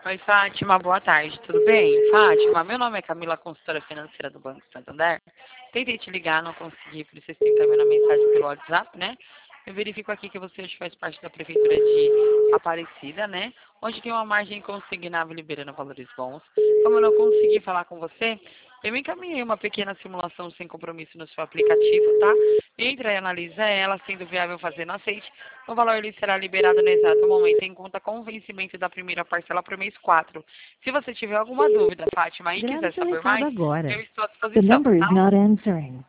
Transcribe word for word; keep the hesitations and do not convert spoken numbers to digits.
Oi, Fátima, boa tarde, tudo bem? Fátima, meu nome é Camila, consultora financeira do Banco Santander. Tentei te ligar, não consegui, por isso vocês têm que encaminhar uma mensagem pelo WhatsApp, né? Eu verifico aqui que você hoje faz parte da Prefeitura de Aparecida, né? Onde tem uma margem consignável liberando valores bons. Como eu não consegui falar com você, eu encaminhei uma pequena simulação sem compromisso no seu aplicativo, tá? Entra e analisa ela, sendo viável fazendo aceite. O valor ele será liberado no exato momento em conta com o vencimento da primeira parcela para o mês quatro. Se você tiver alguma dúvida, Fátima, e Grave quiser seu saber recado mais, agora. eu estou à The disposição, number is tá? not answering.